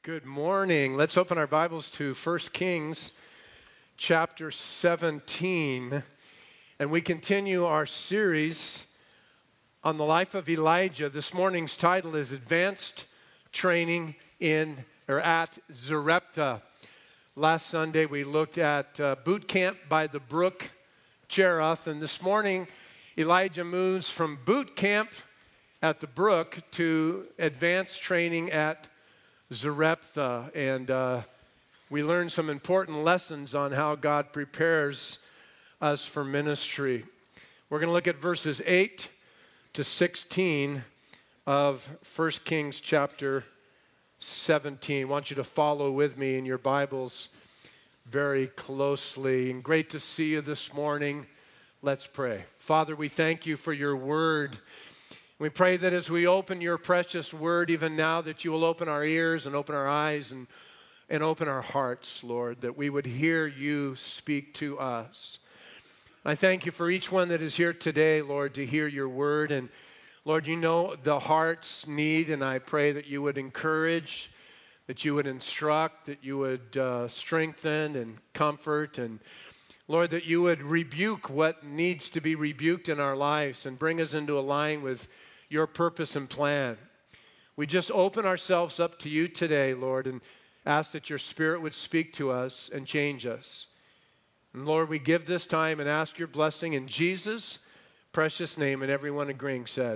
Good morning. Let's open our Bibles to 1 Kings chapter 17. And we continue our series on the life of Elijah. This morning's title is Advanced Training at Zarephath. Last Sunday we looked at boot camp by the brook Cherith. And this morning Elijah moves from boot camp at the brook to advanced training at Zarephath, and we learned some important lessons on how God prepares us for ministry. We're going to look at verses 8 to 16 of 1 Kings chapter 17. I want you to follow with me in your Bibles very closely. And great to see you this morning. Let's pray. Father, we thank you for your word. We pray that as we open your precious word, even now, that you will open our ears and open our eyes and open our hearts, Lord, that we would hear you speak to us. I thank you for each one that is here today, Lord, to hear your word. And Lord, you know the heart's need, and I pray that you would encourage, that you would instruct, that you would strengthen and comfort, and Lord, that you would rebuke what needs to be rebuked in our lives and bring us into a line with your purpose and plan. We just open ourselves up to you today, Lord, and ask that your Spirit would speak to us and change us. And Lord, we give this time and ask your blessing in Jesus' precious name, and everyone agreeing said.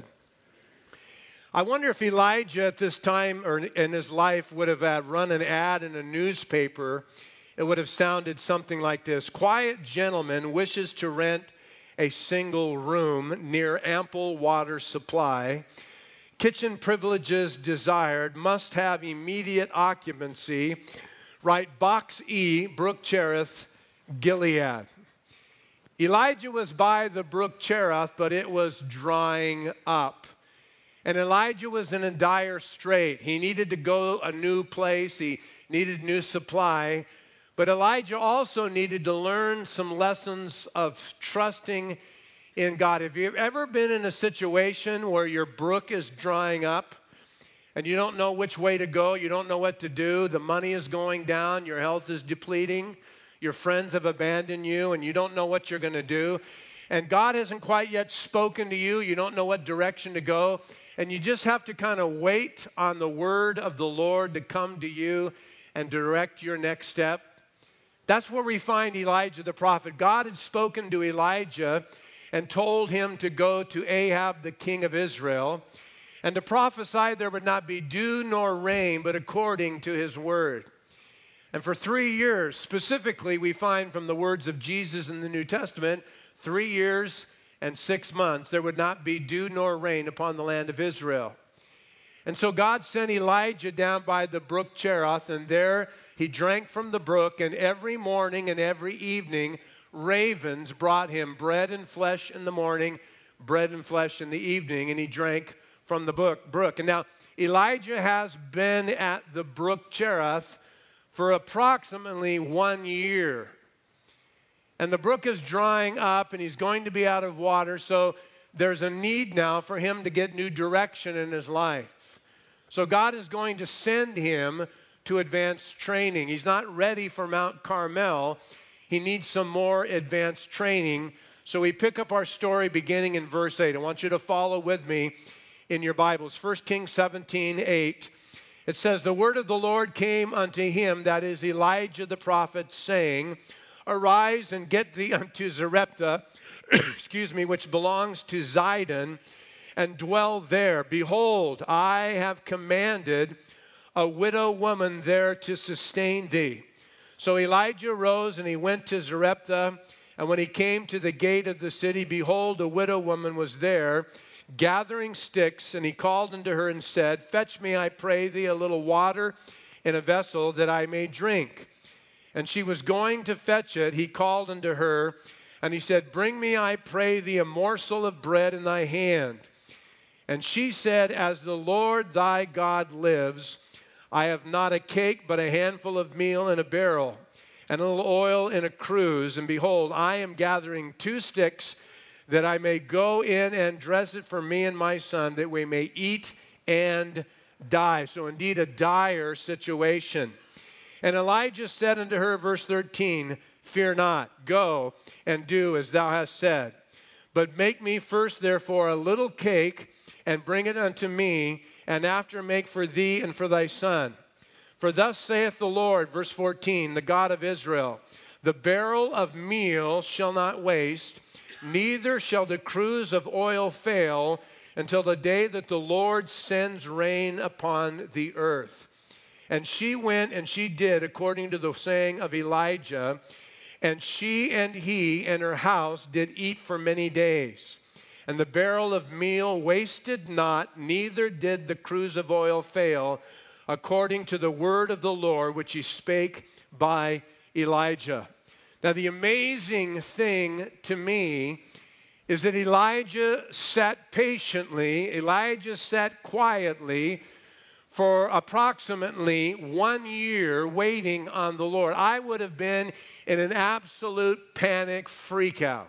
I wonder if Elijah at this time or in his life would have run an ad in a newspaper. It would have sounded something like this: quiet gentleman wishes to rent a single room near ample water supply. Kitchen privileges desired, must have immediate occupancy. Write Box E, Brook Cherith, Gilead. Elijah was by the Brook Cherith, but it was drying up. And Elijah was in a dire strait. He needed to go a new place. He needed new supply. But Elijah also needed to learn some lessons of trusting in God. Have you ever been in a situation where your brook is drying up and you don't know which way to go, you don't know what to do, the money is going down, your health is depleting, your friends have abandoned you, and you don't know what you're going to do, and God hasn't quite yet spoken to you, you don't know what direction to go, and you just have to kind of wait on the word of the Lord to come to you and direct your next step? That's where we find Elijah the prophet. God had spoken to Elijah and told him to go to Ahab, the king of Israel, and to prophesy there would not be dew nor rain, but according to his word. And for 3 years, specifically, we find from the words of Jesus in the New Testament, 3 years and 6 months, there would not be dew nor rain upon the land of Israel. And so God sent Elijah down by the brook Cherith, and there he drank from the brook, and every morning and every evening, ravens brought him bread and flesh in the morning, bread and flesh in the evening, and he drank from the brook. And now, Elijah has been at the brook Cherith for approximately 1 year. And the brook is drying up, and he's going to be out of water, so there's a need now for him to get new direction in his life. So God is going to send him to advanced training. He's not ready for Mount Carmel. He needs some more advanced training. So we pick up our story beginning in verse 8. I want you to follow with me in your Bibles. 1 Kings 17:8. It says, "The word of the Lord came unto him," that is Elijah the prophet, saying, "Arise and get thee unto Zarephath," which belongs to Zidon, "and dwell there. Behold, I have commanded a widow woman there to sustain thee." So Elijah rose and he went to Zarephath. And when he came to the gate of the city, behold, a widow woman was there, gathering sticks. And he called unto her and said, "Fetch me, I pray thee, a little water in a vessel, that I may drink." And she was going to fetch it. He called unto her, and he said, "Bring me, I pray thee, a morsel of bread in thy hand." And she said, "As the Lord thy God lives, I have not a cake, but a handful of meal in a barrel, and a little oil in a cruse. And behold, I am gathering 2 sticks, that I may go in and dress it for me and my son, that we may eat and die. So indeed a dire situation. And Elijah said unto her, verse 13, fear not, go and do as thou hast said. But make me first therefore a little cake, and bring it unto me, and after make for thee and for thy son. For thus saith the Lord, verse 14, the God of Israel, the barrel of meal shall not waste, neither shall the cruse of oil fail, until the day that the Lord sends rain upon the earth. And she went and she did according to the saying of Elijah, and she and he and her house did eat for many days. And the barrel of meal wasted not, neither did the cruse of oil fail, according to the word of the Lord, which he spake by Elijah. Now, the amazing thing to me is that Elijah sat patiently, Elijah sat quietly for approximately 1 year waiting on the Lord. I would have been in an absolute panic freakout.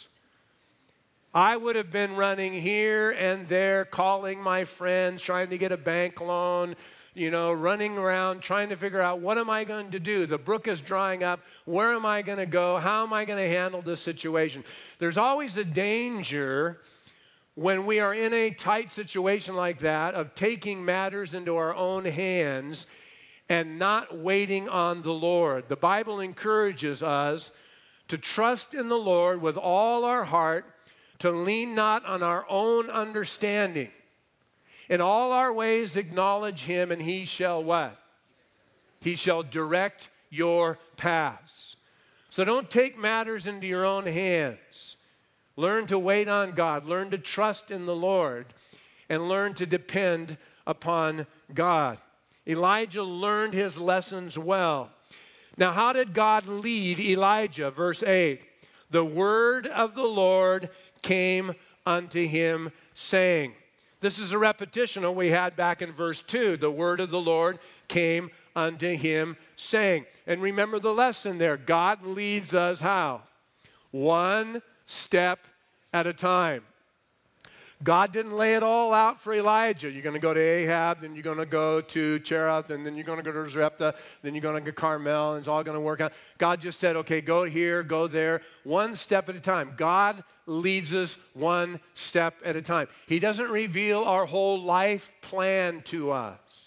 I would have been running here and there, calling my friends, trying to get a bank loan, running around, trying to figure out, what am I going to do? The brook is drying up. Where am I going to go? How am I going to handle this situation? There's always a danger when we are in a tight situation like that of taking matters into our own hands and not waiting on the Lord. The Bible encourages us to trust in the Lord with all our heart, to lean not on our own understanding. In all our ways acknowledge him, and he shall what? He shall direct your paths. So don't take matters into your own hands. Learn to wait on God. Learn to trust in the Lord, and learn to depend upon God. Elijah learned his lessons well. Now, how did God lead Elijah? Verse 8, the word of the Lord came unto him, saying. This is a repetition of what we had back in verse 2. The word of the Lord came unto him, saying. And remember the lesson there. God leads us how? One step at a time. God didn't lay it all out for Elijah. You're going to go to Ahab, then you're going to go to Cherith, and then you're going to go to Zarephath, then you're going to go to Carmel, and it's all going to work out. God just said, okay, go here, go there, one step at a time. God leads us one step at a time. He doesn't reveal our whole life plan to us.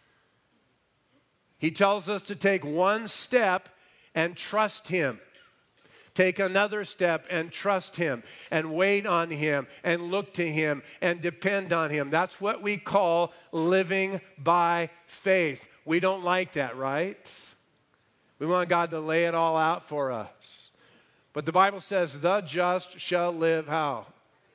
He tells us to take one step and trust him. Take another step and trust him and wait on him and look to him and depend on him. That's what we call living by faith. We don't like that, right? We want God to lay it all out for us. But the Bible says, the just shall live how?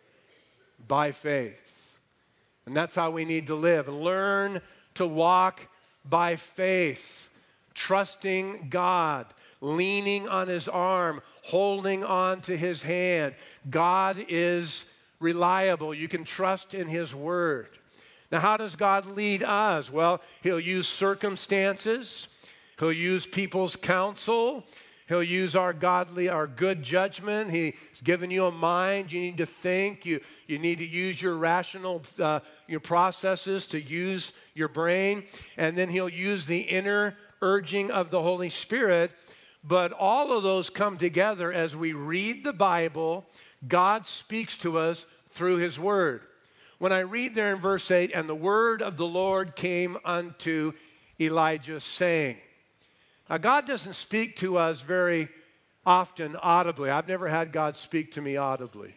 By faith. And that's how we need to live. Learn to walk by faith, trusting God, leaning on his arm, holding on to his hand. God is reliable. You can trust in his word. Now, how does God lead us? Well, he'll use circumstances. He'll use people's counsel. He'll use our good judgment. He's given you a mind. You need to think. You need to use your rational your processes to use your brain. And then he'll use the inner urging of the Holy Spirit. But all of those come together as we read the Bible. God speaks to us through his word. When I read there in verse 8, and the word of the Lord came unto Elijah, saying. Now, God doesn't speak to us very often audibly. I've never had God speak to me audibly.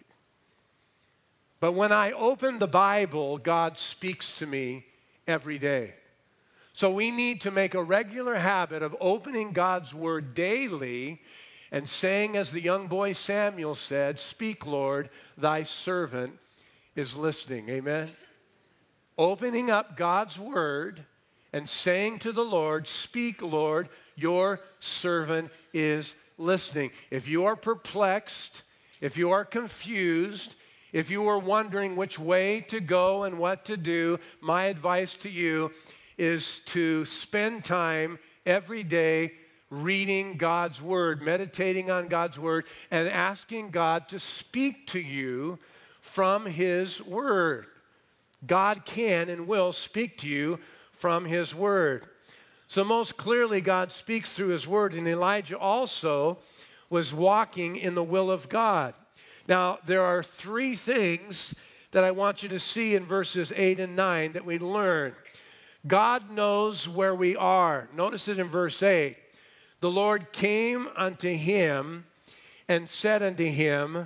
But when I open the Bible, God speaks to me every day. So we need to make a regular habit of opening God's word daily and saying, as the young boy Samuel said, speak, Lord, thy servant is listening. Amen? Opening up God's word and saying to the Lord, speak, Lord, your servant is listening. If you are perplexed, if you are confused, if you are wondering which way to go and what to do, my advice to you is to spend time every day reading God's word, meditating on God's word, and asking God to speak to you from his word. God can and will speak to you from his word. So most clearly, God speaks through his word, and Elijah also was walking in the will of God. Now, there are three things that I want you to see in verses 8 and 9 that we learn. God knows where we are. Notice it in verse 8. The Lord came unto him and said unto him,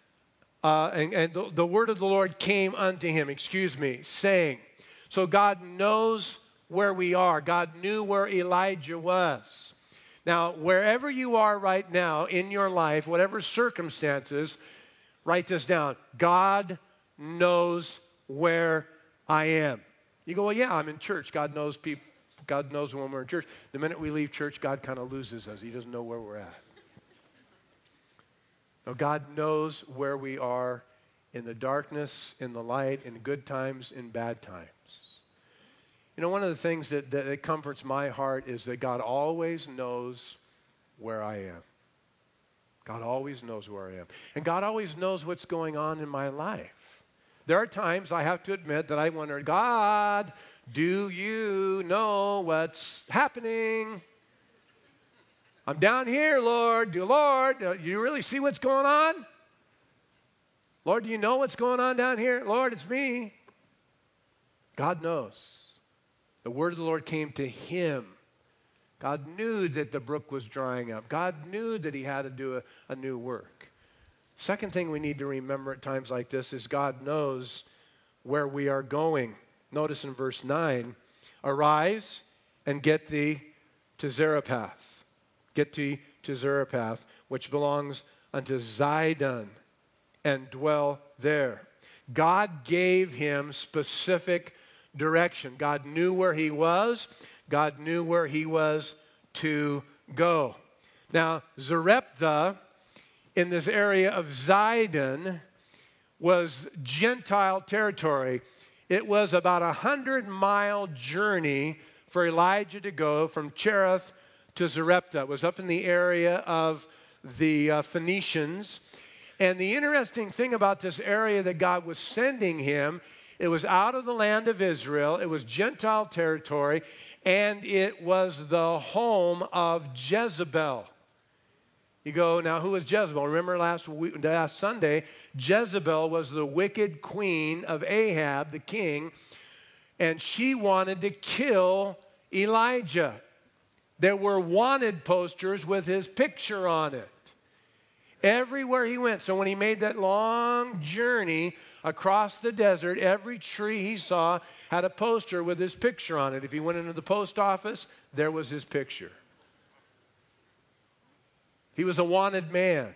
the word of the Lord came unto him, saying. So God knows where we are. God knew where Elijah was. Now, wherever you are right now in your life, whatever circumstances, write this down. God knows where I am. You go, well, yeah, I'm in church. God knows people. God knows when we're in church. The minute we leave church, God kind of loses us. He doesn't know where we're at. No, God knows where we are in the darkness, in the light, in good times, in bad times. You know, one of the things that comforts my heart is that God always knows where I am. God always knows where I am. And God always knows what's going on in my life. There are times I have to admit that I wonder, God, do you know what's happening? I'm down here, Lord. Lord, do you really see what's going on? Lord, do you know what's going on down here? Lord, it's me. God knows. The word of the Lord came to him. God knew that the brook was drying up. God knew that he had to do a new work. Second thing we need to remember at times like this is God knows where we are going. Notice in verse 9, arise and get thee to Zarephath. Get thee to Zarephath, which belongs unto Zidon, and dwell there. God gave him specific direction. God knew where he was. God knew where he was to go. Now, Zarephath in this area of Zidon was Gentile territory. It was about 100-mile journey for Elijah to go from Cherith to Zarephath. It was up in the area of the Phoenicians. And the interesting thing about this area that God was sending him, it was out of the land of Israel, it was Gentile territory, and it was the home of Jezebel. You go, now who was Jezebel? Remember last Sunday, Jezebel was the wicked queen of Ahab, the king, and she wanted to kill Elijah. There were wanted posters with his picture on it everywhere he went. So when he made that long journey across the desert, every tree he saw had a poster with his picture on it. If he went into the post office, there was his picture. He was a wanted man.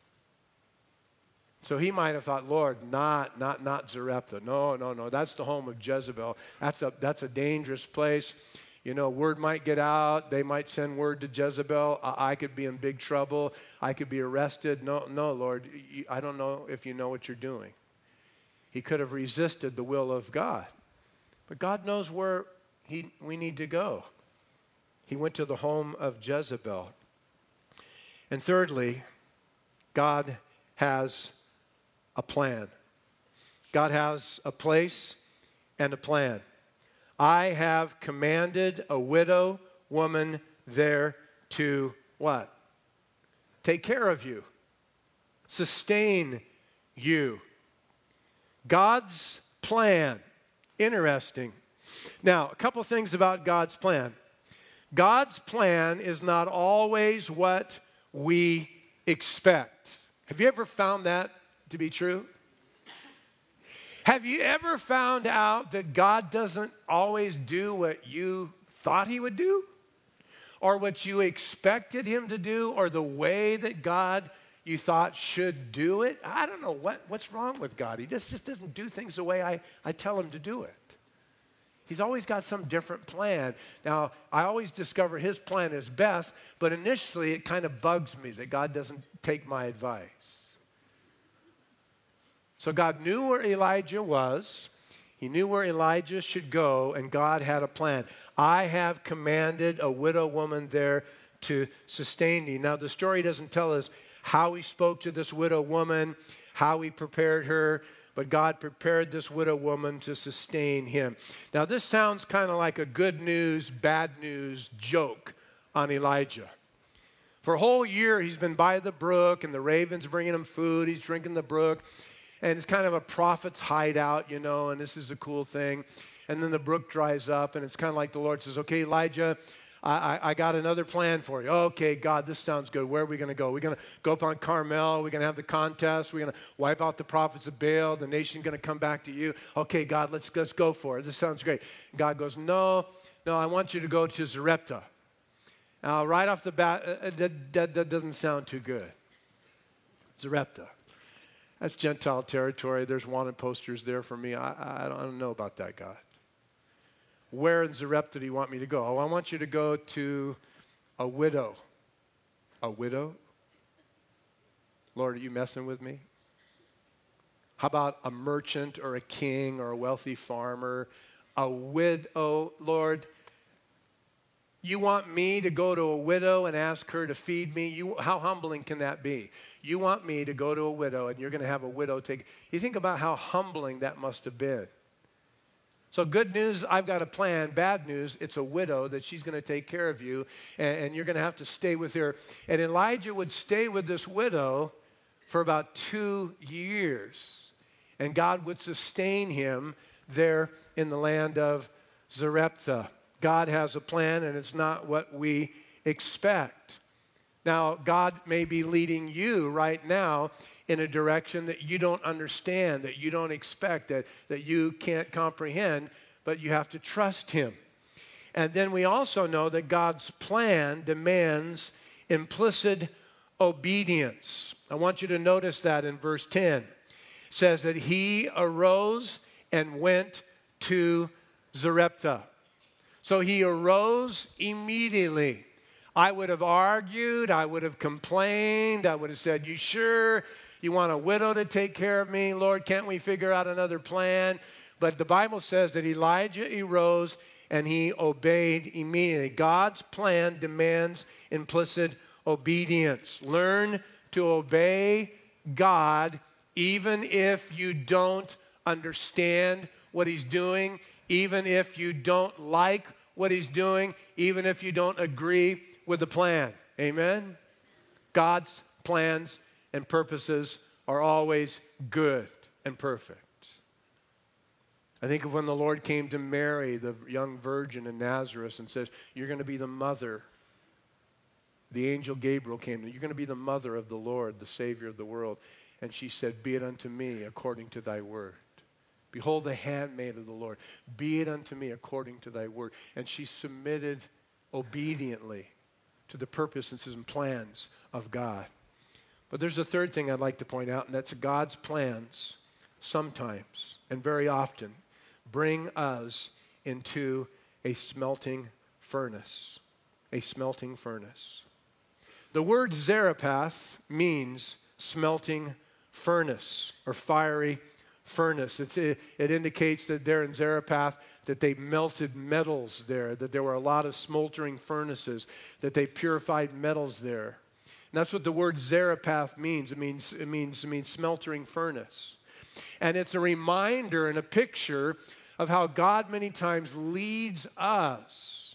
So he might have thought, Lord, not Zarephath. No. That's the home of Jezebel. That's a dangerous place. You know, word might get out. They might send word to Jezebel. I could be in big trouble. I could be arrested. No, Lord, I don't know if you know what you're doing. He could have resisted the will of God. But God knows where we need to go. He went to the home of Jezebel. And thirdly, God has a plan. God has a place and a plan. I have commanded a widow woman there to what? Take care of you. Sustain you. God's plan. Interesting. Now, a couple things about God's plan. God's plan is not always what we expect. Have you ever found that to be true? Have you ever found out that God doesn't always do what you thought he would do? Or what you expected him to do? Or the way that God you thought should do it? I don't know what's wrong with God. He just doesn't do things the way I tell him to do it. He's always got some different plan. Now, I always discover his plan is best, but initially it kind of bugs me that God doesn't take my advice. So God knew where Elijah was. He knew where Elijah should go, and God had a plan. I have commanded a widow woman there to sustain thee. Now, the story doesn't tell us how he spoke to this widow woman, how he prepared her, but God prepared this widow woman to sustain him. Now, this sounds kind of like a good news, bad news joke on Elijah. For a whole year, he's been by the brook, and the ravens bringing him food. He's drinking the brook, and it's kind of a prophet's hideout, and this is a cool thing. And then the brook dries up, and it's kind of like the Lord says, okay, Elijah, I got another plan for you. Okay, God, this sounds good. Where are we going to go? We're going to go up on Carmel. We're going to have the contest. We're going to wipe out the prophets of Baal. The nation's going to come back to you. Okay, God, let's go for it. This sounds great. God goes, no, I want you to go to Zarephath. Now, right off the bat, that doesn't sound too good. Zarephath. That's Gentile territory. There's wanted posters there for me. I don't know about that, God. Where in Zarephath do you want me to go? Oh, I want you to go to a widow. A widow? Lord, are you messing with me? How about a merchant or a king or a wealthy farmer? A widow, Lord, you want me to go to a widow and ask her to feed me? How humbling can that be? You want me to go to a widow and you're going to have a widow take. You think about how humbling that must have been. So good news, I've got a plan. Bad news, it's a widow that she's going to take care of you, and you're going to have to stay with her. And Elijah would stay with this widow for about 2 years, and God would sustain him there in the land of Zarephath. God has a plan, and it's not what we expect. Now, God may be leading you right now in a direction that you don't understand, that you don't expect, that you can't comprehend, but you have to trust him. And then we also know that God's plan demands implicit obedience. I want you to notice that in verse 10. It says that he arose and went to Zarephath. So he arose immediately. I would have argued, I would have complained, I would have said, you sure you want a widow to take care of me? Lord, can't we figure out another plan? But the Bible says that Elijah arose and he obeyed immediately. God's plan demands implicit obedience. Learn to obey God even if you don't understand what he's doing, even if you don't like what he's doing, even if you don't agree with the plan. Amen? God's plans and purposes are always good and perfect. I think of when the Lord came to Mary, the young virgin in Nazareth, and says, you're going to be the mother. The angel Gabriel came, you're going to be the mother of the Lord, the Savior of the world. And she said, be it unto me according to thy word. Behold the handmaid of the Lord. Be it unto me according to thy word. And she submitted obediently to the purposes and plans of God. But there's a third thing I'd like to point out, and that's God's plans sometimes and very often bring us into a smelting furnace. A smelting furnace. The word Zarephath means smelting furnace or fiery furnace. It indicates that there in Zarephath that they melted metals there, that there were a lot of smoldering furnaces, that they purified metals there. And that's what the word Zarephath means. It means smeltering furnace. And it's a reminder and a picture of how God many times leads us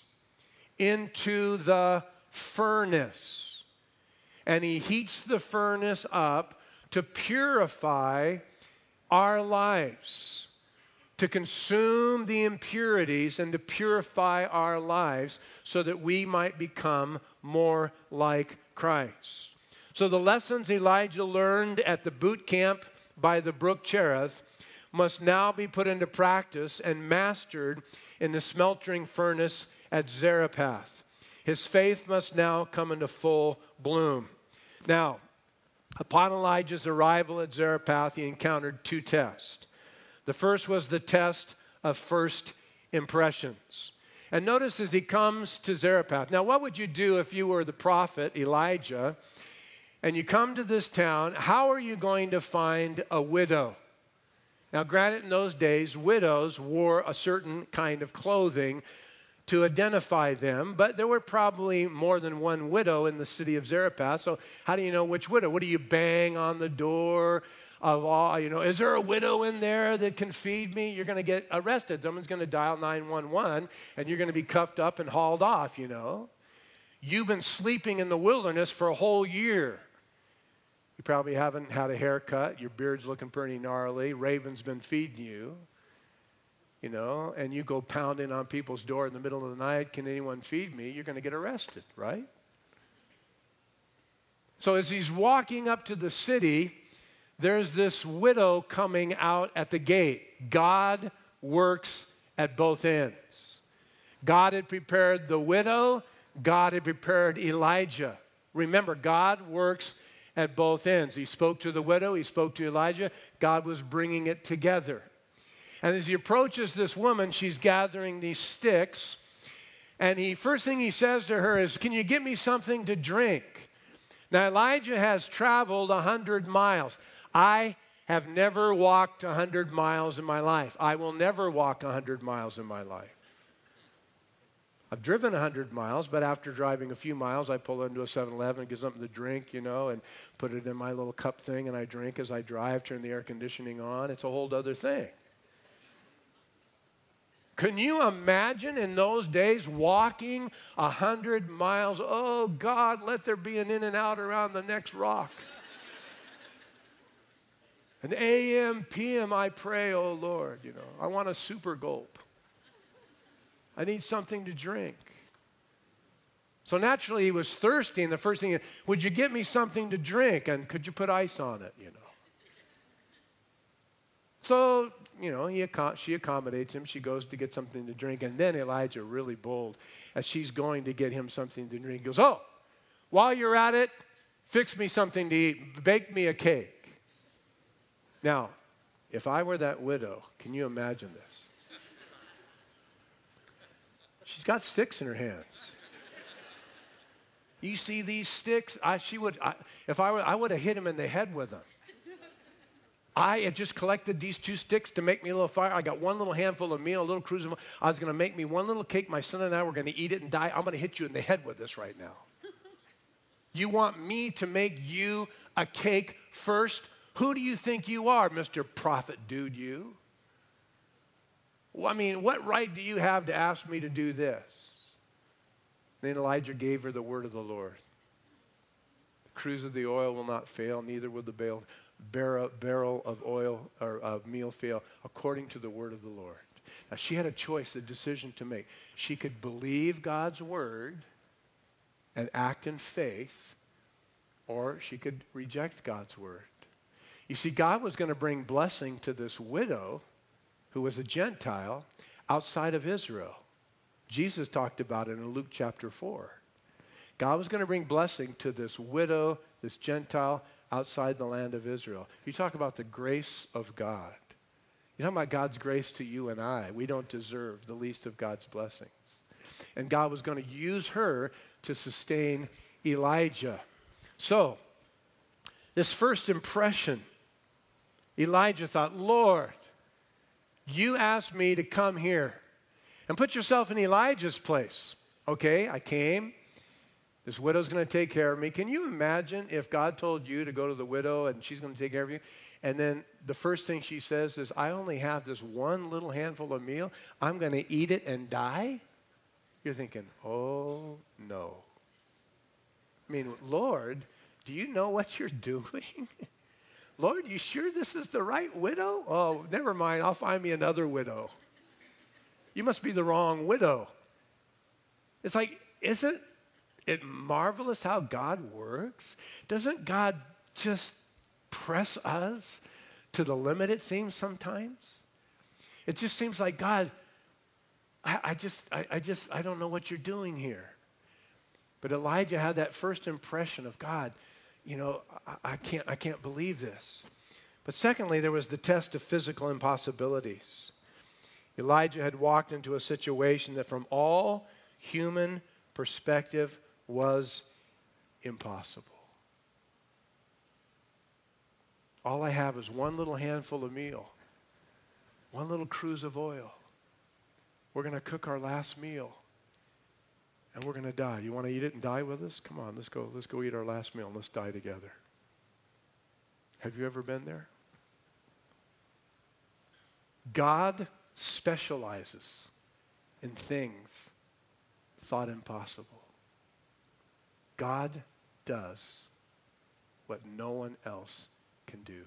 into the furnace. And he heats the furnace up to purify our lives, to consume the impurities and to purify our lives so that we might become more like Christ. So the lessons Elijah learned at the boot camp by the brook Cherith must now be put into practice and mastered in the smeltering furnace at Zarephath. His faith must now come into full bloom. Now, upon Elijah's arrival at Zarephath, he encountered 2 tests. The first was the test of first impressions. And notice as he comes to Zarephath. Now, what would you do if you were the prophet Elijah and you come to this town? How are you going to find a widow? Now, granted, in those days, widows wore a certain kind of clothing to identify them, but there were probably more than one widow in the city of Zarephath. So how do you know which widow? What do you bang on the door of all, is there a widow in there that can feed me? You're going to get arrested. Someone's going to dial 911 and you're going to be cuffed up and hauled off, You've been sleeping in the wilderness for a whole year. You probably haven't had a haircut. Your beard's looking pretty gnarly. Raven's been feeding you, and you go pounding on people's door in the middle of the night. Can anyone feed me? You're going to get arrested, right? So as he's walking up to the city, there's this widow coming out at the gate. God works at both ends. God had prepared the widow. God had prepared Elijah. Remember, God works at both ends. He spoke to the widow. He spoke to Elijah. God was bringing it together. And as he approaches this woman, she's gathering these sticks. And first thing he says to her is, can you get me something to drink? Now, Elijah has traveled 100 miles. I have never walked 100 miles in my life. I will never walk 100 miles in my life. I've driven 100 miles, but after driving a few miles, I pull into a 7-Eleven and get something to drink, and put it in my little cup thing, and I drink as I drive, turn the air conditioning on. It's a whole other thing. Can you imagine in those days walking 100 miles? Oh, God, let there be an in and out around the next rock. An AM, PM, I pray, oh, Lord, I want a super gulp. I need something to drink. So naturally, he was thirsty, and the first thing, would you get me something to drink? And could you put ice on it, So, she accommodates him. She goes to get something to drink. And then Elijah, really bold, as she's going to get him something to drink, goes, oh, while you're at it, fix me something to eat. Bake me a cake. Now, if I were that widow, can you imagine this? She's got sticks in her hands. You see these sticks? I would have hit him in the head with them. I had just collected these 2 sticks to make me a little fire. I got one little handful of meal, a little cruise. I was going to make me one little cake. My son and I were going to eat it and die. I'm going to hit you in the head with this right now. You want me to make you a cake first? Who do you think you are, Mr. Prophet Dude, you? Well, what right do you have to ask me to do this? Then Elijah gave her the word of the Lord. The cruse of the oil will not fail, neither will the barrel of oil or of meal fail, according to the word of the Lord. Now, she had a choice, a decision to make. She could believe God's word and act in faith, or she could reject God's word. You see, God was going to bring blessing to this widow who was a Gentile outside of Israel. Jesus talked about it in Luke chapter 4. God was going to bring blessing to this widow, this Gentile, outside the land of Israel. You talk about the grace of God. You talk about God's grace to you and I. We don't deserve the least of God's blessings. And God was going to use her to sustain Elijah. So, this first impression, Elijah thought, Lord, you asked me to come here. And put yourself in Elijah's place. Okay, I came. This widow's going to take care of me. Can you imagine if God told you to go to the widow and she's going to take care of you? And then the first thing she says is, I only have this one little handful of meal. I'm going to eat it and die? You're thinking, oh, no. Lord, do you know what you're doing? Lord, you sure this is the right widow? Oh, never mind. I'll find me another widow. You must be the wrong widow. It's like, isn't it marvelous how God works? Doesn't God just press us to the limit, it seems sometimes? It just seems like, God, I don't know what you're doing here. But Elijah had that first impression of God, I can't believe this. But secondly, there was the test of physical impossibilities. Elijah had walked into a situation that from all human perspective was impossible. All I have is one little handful of meal, one little cruse of oil. We're going to cook our last meal, and we're going to die. You want to eat it and die with us? Come on, let's go eat our last meal and let's die together. Have you ever been there? God specializes in things thought impossible. God does what no one else can do.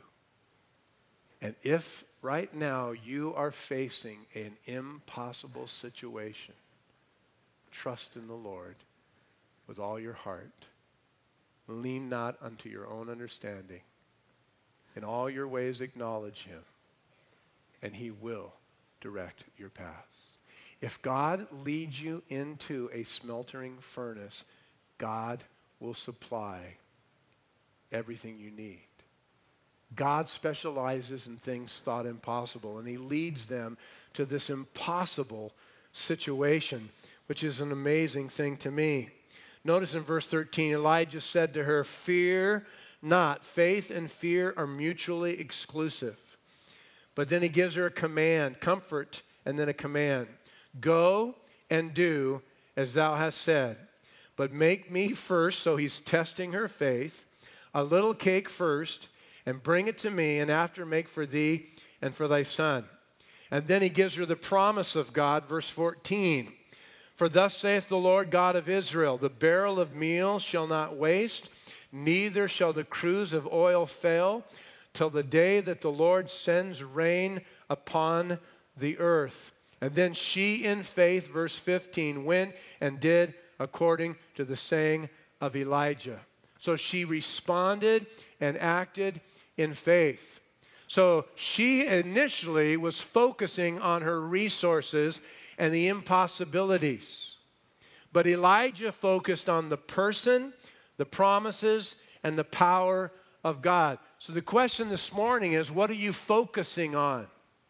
And if right now you are facing an impossible situation, trust in the Lord with all your heart. Lean not unto your own understanding. In all your ways acknowledge him, and he will direct your paths. If God leads you into a smeltering furnace, God will supply everything you need. God specializes in things thought impossible, and he leads them to this impossible situation, which is an amazing thing to me. Notice in verse 13, Elijah said to her, "Fear not." Faith and fear are mutually exclusive. But then he gives her a command, comfort, and then a command. "Go and do as thou hast said. But make me first," so he's testing her faith, "a little cake first, and bring it to me, and after make for thee and for thy son." And then he gives her the promise of God, verse 14. "For thus saith the Lord God of Israel, the barrel of meal shall not waste, neither shall the cruse of oil fail, till the day that the Lord sends rain upon the earth." And then she in faith, verse 15, went and did according to the saying of Elijah. So she responded and acted in faith. So she initially was focusing on her resources and the impossibilities. But Elijah focused on the person, the promises, and the power of God. So the question this morning is, what are you focusing on?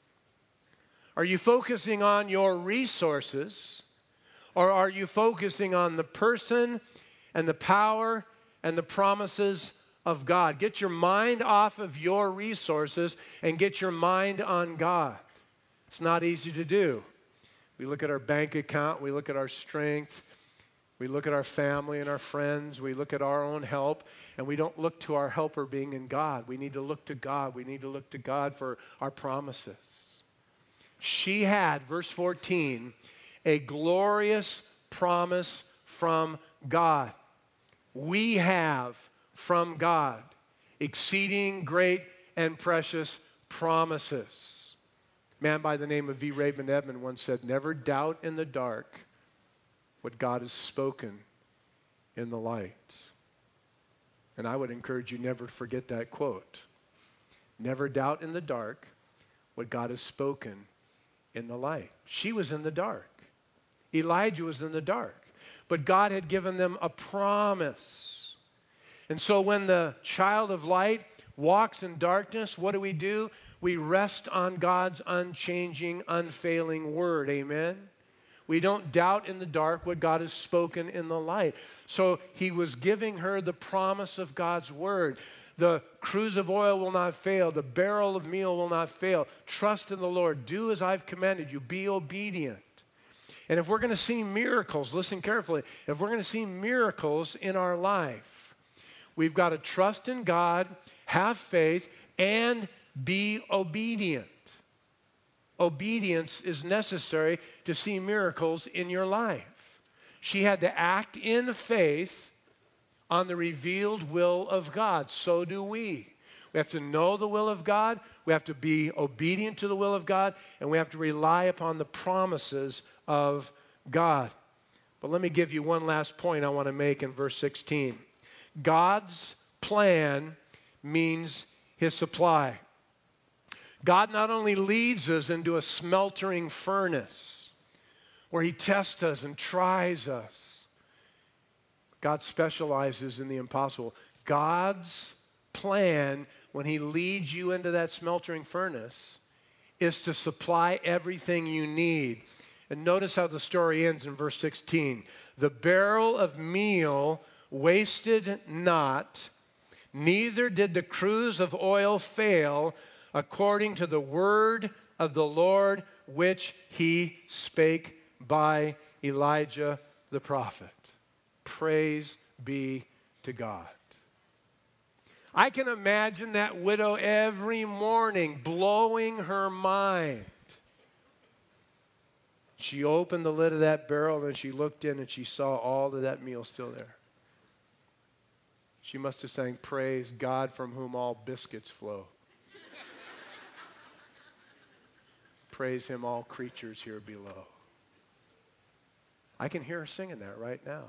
Are you focusing on your resources, or are you focusing on the person and the power and the promises of God? Get your mind off of your resources and get your mind on God. It's not easy to do. We look at our bank account, we look at our strength, we look at our family and our friends, we look at our own help, and we don't look to our helper being in God. We need to look to God. We need to look to God for our promises. She had, verse 14, a glorious promise from God. We have from God exceeding great and precious promises. A man by the name of V. Raymond Edmond once said, "Never doubt in the dark what God has spoken in the light." And I would encourage you never forget that quote. Never doubt in the dark what God has spoken in the light. She was in the dark. Elijah was in the dark. But God had given them a promise. And so when the child of light walks in darkness, what do? We rest on God's unchanging, unfailing word. Amen? We don't doubt in the dark what God has spoken in the light. So he was giving her the promise of God's word. The cruse of oil will not fail. The barrel of meal will not fail. Trust in the Lord. Do as I've commanded you. Be obedient. And if we're going to see miracles, listen carefully, if we're going to see miracles in our life, we've got to trust in God, have faith, and be obedient. Obedience is necessary to see miracles in your life. She had to act in faith on the revealed will of God. So do we. We have to know the will of God. We have to be obedient to the will of God. And we have to rely upon the promises of God. But let me give you one last point I want to make in verse 16. God's plan means his supply. God not only leads us into a smeltering furnace where he tests us and tries us, God specializes in the impossible. God's plan, when he leads you into that smeltering furnace, is to supply everything you need. And notice how the story ends in verse 16. "The barrel of meal wasted not, neither did the cruse of oil fail, according to the word of the Lord, which he spake by Elijah the prophet." Praise be to God. I can imagine that widow every morning blowing her mind. She opened the lid of that barrel and she looked in and she saw all of that meal still there. She must have sang, "Praise God from whom all biscuits flow. Praise him, all creatures here below." I can hear her singing that right now.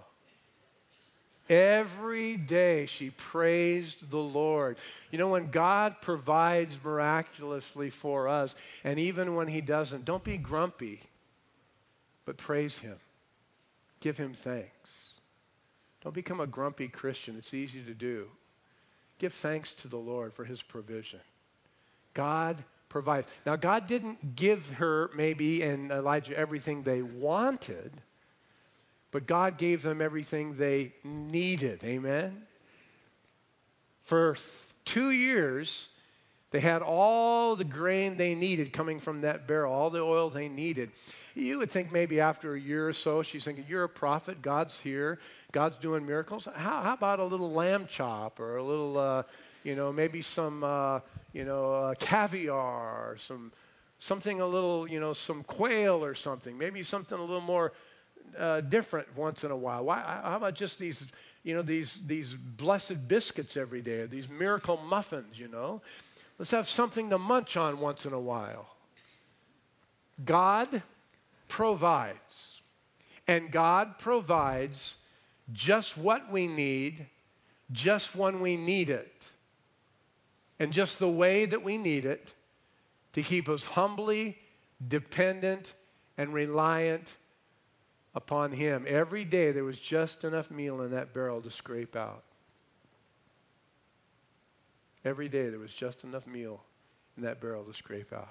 Every day she praised the Lord. You know, when God provides miraculously for us, and even when he doesn't, don't be grumpy, but praise him. Give him thanks. Don't become a grumpy Christian. It's easy to do. Give thanks to the Lord for his provision. God provides. Now, God didn't give her, maybe, and Elijah everything they wanted, but God gave them everything they needed. Amen? For 2 years, they had all the grain they needed coming from that barrel, all the oil they needed. You would think maybe after a year or so, she's thinking, you're a prophet, God's here, God's doing miracles. How about a little lamb chop or a little, maybe some, caviar or something a little, some quail or something, maybe something a little more different once in a while. How about just these blessed biscuits every day, or these miracle muffins, Let's have something to munch on once in a while. God provides. And God provides just what we need, just when we need it. And just the way that we need it to keep us humbly dependent and reliant upon him. Every day there was just enough meal in that barrel to scrape out. Every day there was just enough meal in that barrel to scrape out.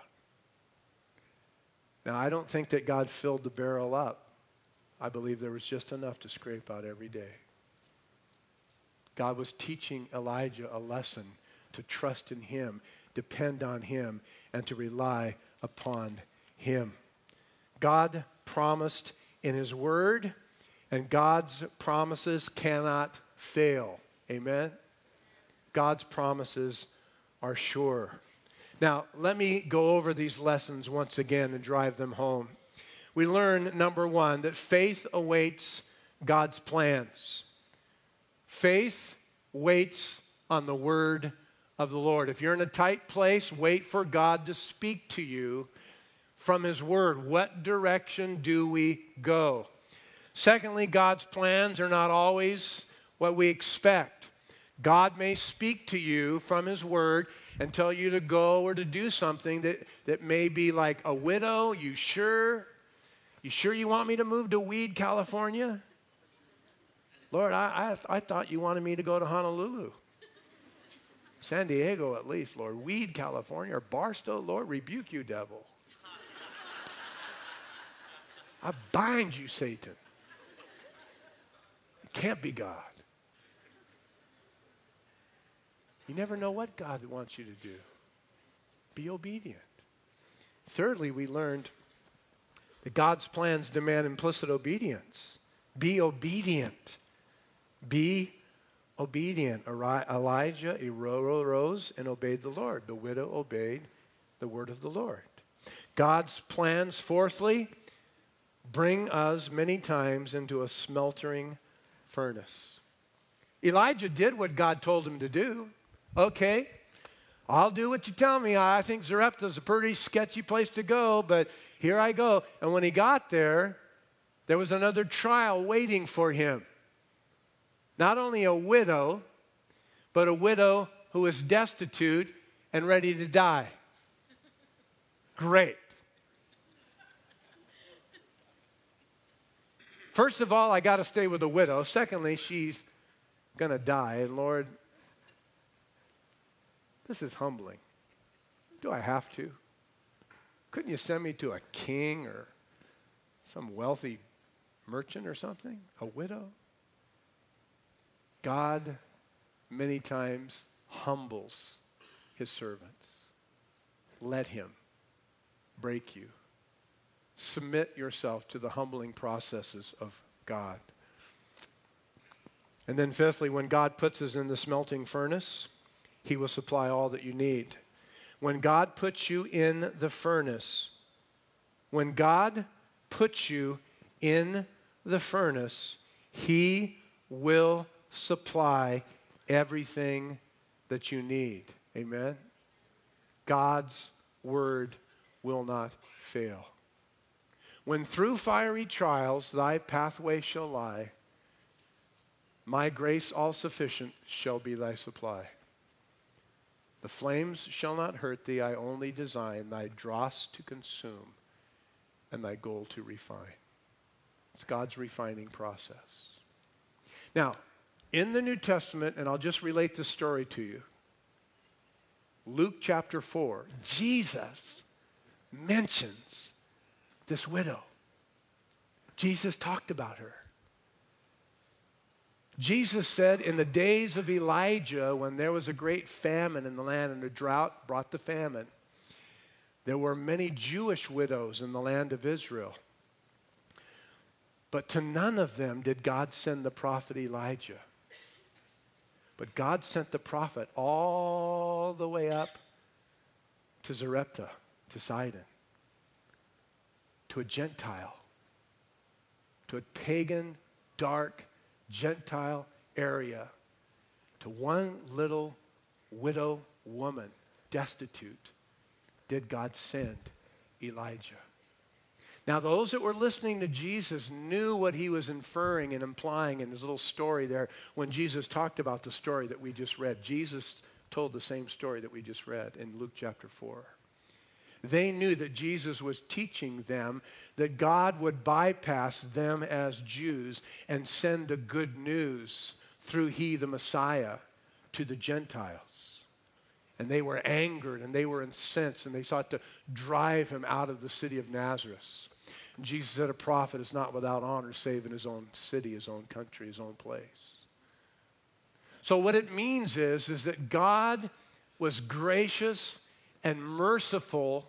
Now, I don't think that God filled the barrel up. I believe there was just enough to scrape out every day. God was teaching Elijah a lesson to trust in him, depend on him, and to rely upon him. God promised in his word, and God's promises cannot fail. Amen? God's promises are sure. Now, let me go over these lessons once again and drive them home. We learn, number one, that faith awaits God's plans. Faith waits on the word of the Lord. If you're in a tight place, wait for God to speak to you from his word. What direction do we go? Secondly, God's plans are not always what we expect. God may speak to you from his word and tell you to go or to do something that may be like, a widow, you sure you want me to move to Weed, California? Lord, I thought you wanted me to go to Honolulu. San Diego at least, Lord. Weed, California, or Barstow, Lord, rebuke you, devil. I bind you, Satan. It can't be God. You never know what God wants you to do. Be obedient. Thirdly, we learned that God's plans demand implicit obedience. Be obedient. Be obedient. Elijah arose and obeyed the Lord. The widow obeyed the word of the Lord. God's plans, fourthly, bring us many times into a smeltering furnace. Elijah did what God told him to do. Okay, I'll do what you tell me. I think Zarepta's a pretty sketchy place to go, but here I go. And when he got there, there was another trial waiting for him. Not only a widow, but a widow who was destitute and ready to die. Great. First of all, I got to stay with a widow. Secondly, she's going to die. And Lord, this is humbling. Do I have to? Couldn't you send me to a king or some wealthy merchant or something? A widow? God many times humbles his servants. Let him break you. Submit yourself to the humbling processes of God. And then fifthly, when God puts us in the smelting furnace, he will supply all that you need. When God puts you in the furnace, when God put you in the furnace, he will supply everything that you need. Amen? God's word will not fail. When through fiery trials thy pathway shall lie, my grace all sufficient shall be thy supply. The flames shall not hurt thee, I only design thy dross to consume and thy gold to refine. It's God's refining process. Now, in the New Testament, and I'll just relate this story to you, Luke chapter 4, Jesus mentions this widow. Jesus talked about her. Jesus said in the days of Elijah, when there was a great famine in the land and a drought brought the famine, there were many Jewish widows in the land of Israel. But to none of them did God send the prophet Elijah. But God sent the prophet all the way up to Zarephath, to Sidon, to a Gentile, to a pagan, dark, Gentile area, to one little widow woman, destitute, did God send Elijah. Now, those that were listening to Jesus knew what he was inferring and implying in his little story there when Jesus talked about the story that we just read. Jesus told the same story that we just read in Luke chapter 4. They knew that Jesus was teaching them that God would bypass them as Jews and send the good news through he, the Messiah, to the Gentiles. And they were angered and they were incensed and they sought to drive him out of the city of Nazareth. And Jesus said a prophet is not without honor save in his own city, his own country, his own place. So what it means is that God was gracious and merciful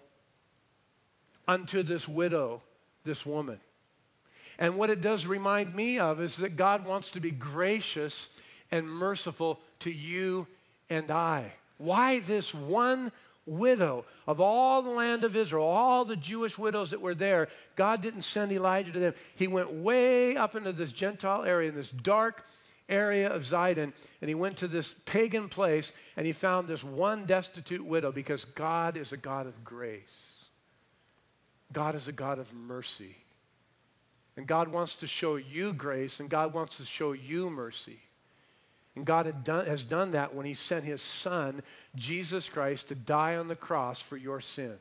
unto this widow, this woman. And what it does remind me of is that God wants to be gracious and merciful to you and I. Why this one widow of all the land of Israel, all the Jewish widows that were there, God didn't send Elijah to them. He went way up into this Gentile area, in this dark area of Zidon, and he went to this pagan place, and he found this one destitute widow because God is a God of grace. God is a God of mercy. And God wants to show you grace, and God wants to show you mercy. And God has done that when he sent his son, Jesus Christ, to die on the cross for your sins.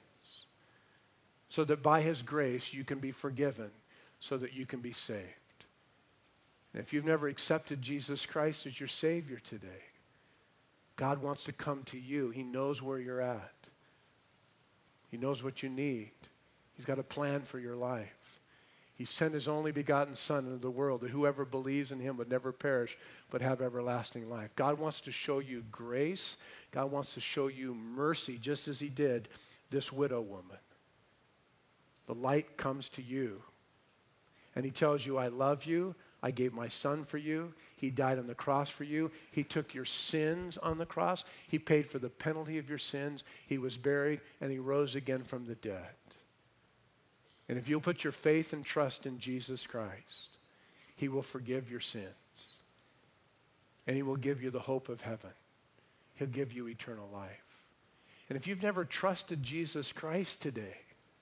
So that by his grace you can be forgiven, so that you can be saved. And if you've never accepted Jesus Christ as your Savior today, God wants to come to you. He knows where you're at. He knows what you need. He's got a plan for your life. He sent his only begotten Son into the world that whoever believes in him would never perish but have everlasting life. God wants to show you grace. God wants to show you mercy just as he did this widow woman. The light comes to you and he tells you, I love you. I gave my son for you. He died on the cross for you. He took your sins on the cross. He paid for the penalty of your sins. He was buried and he rose again from the dead. And if you'll put your faith and trust in Jesus Christ, he will forgive your sins. And he will give you the hope of heaven. He'll give you eternal life. And if you've never trusted Jesus Christ today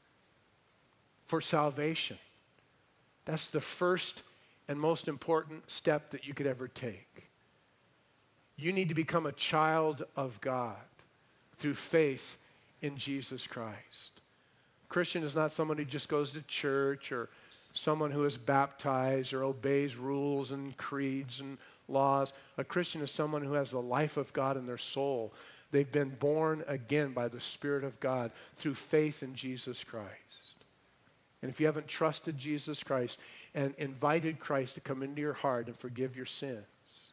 for salvation, that's the first and most important step that you could ever take. You need to become a child of God through faith in Jesus Christ. Christian is not someone who just goes to church or someone who is baptized or obeys rules and creeds and laws. A Christian is someone who has the life of God in their soul. They've been born again by the Spirit of God through faith in Jesus Christ. And if you haven't trusted Jesus Christ and invited Christ to come into your heart and forgive your sins,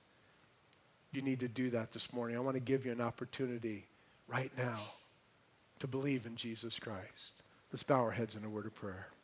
you need to do that this morning. I want to give you an opportunity right now to believe in Jesus Christ. Let's bow our heads in a word of prayer.